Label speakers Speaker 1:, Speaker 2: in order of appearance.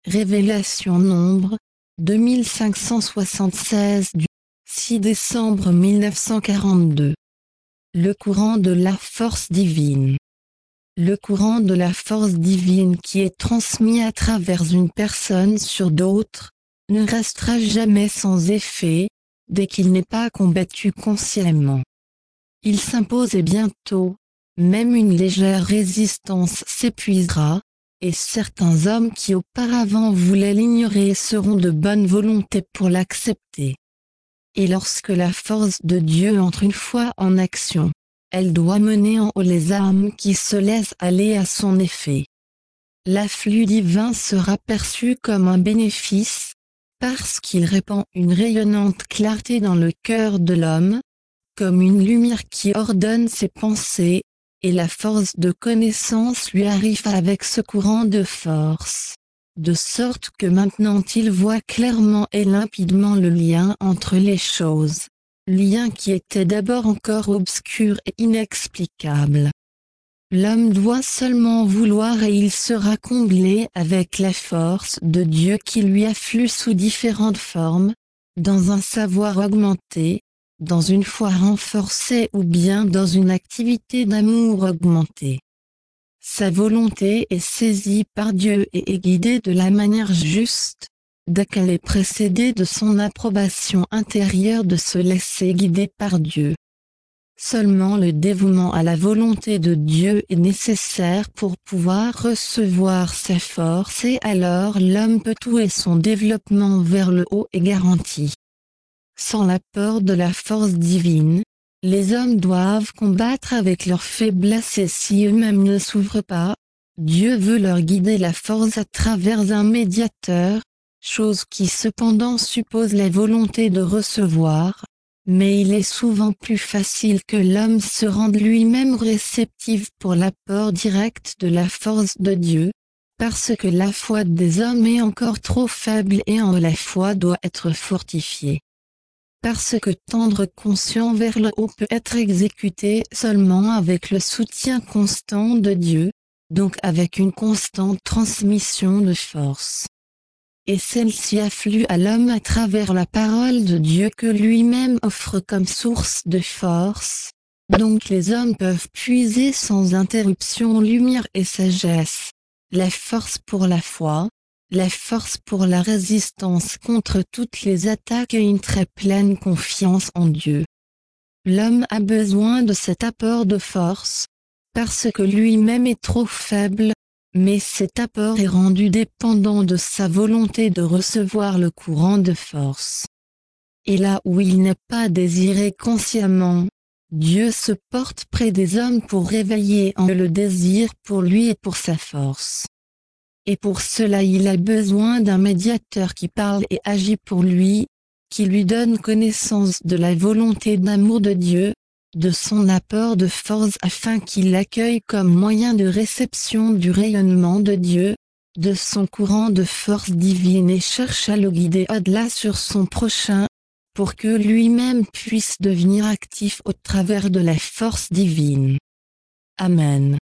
Speaker 1: Révélation Nombre, 2576 du 6 décembre 1942. Le courant de la force divine. Le courant de la force divine qui est transmis à travers une personne sur d'autres, ne restera jamais sans effet, dès qu'il n'est pas combattu consciemment. Il s'impose et bientôt, même une légère résistance s'épuisera, et certains hommes qui auparavant voulaient l'ignorer seront de bonne volonté pour l'accepter. Et lorsque la force de Dieu entre une fois en action, elle doit mener en haut les âmes qui se laissent aller à son effet. L'afflux divin sera perçu comme un bénéfice, parce qu'il répand une rayonnante clarté dans le cœur de l'homme, comme une lumière qui ordonne ses pensées, et la force de connaissance lui arrive avec ce courant de force, de sorte que maintenant il voit clairement et limpidement le lien entre les choses, lien qui était d'abord encore obscur et inexplicable. L'homme doit seulement vouloir et il sera comblé avec la force de Dieu qui lui afflue sous différentes formes, dans un savoir augmenté, dans une foi renforcée ou bien dans une activité d'amour augmentée. Sa volonté est saisie par Dieu et est guidée de la manière juste, dès qu'elle est précédée de son approbation intérieure de se laisser guider par Dieu. Seulement le dévouement à la volonté de Dieu est nécessaire pour pouvoir recevoir sa force et alors l'homme peut tout et son développement vers le haut est garanti. Sans l'apport de la force divine, les hommes doivent combattre avec leur faiblesse et si eux-mêmes ne s'ouvrent pas, Dieu veut leur guider la force à travers un médiateur, chose qui cependant suppose la volonté de recevoir, mais il est souvent plus facile que l'homme se rende lui-même réceptif pour l'apport direct de la force de Dieu, parce que la foi des hommes est encore trop faible et en la foi doit être fortifiée. Parce que tendre conscient vers le haut peut être exécuté seulement avec le soutien constant de Dieu, donc avec une constante transmission de force. Et celle-ci afflue à l'homme à travers la parole de Dieu que lui-même offre comme source de force, donc les hommes peuvent puiser sans interruption lumière et sagesse, la force pour la foi, la force pour la résistance contre toutes les attaques et une très pleine confiance en Dieu. L'homme a besoin de cet apport de force, parce que lui-même est trop faible, mais cet apport est rendu dépendant de sa volonté de recevoir le courant de force. Et là où il n'est pas désiré consciemment, Dieu se porte près des hommes pour réveiller en eux le désir pour lui et pour sa force. Et pour cela il a besoin d'un médiateur qui parle et agit pour lui, qui lui donne connaissance de la volonté d'amour de Dieu, de son apport de force afin qu'il l'accueille comme moyen de réception du rayonnement de Dieu, de son courant de force divine et cherche à le guider au-delà sur son prochain, pour que lui-même puisse devenir actif au travers de la force divine. Amen.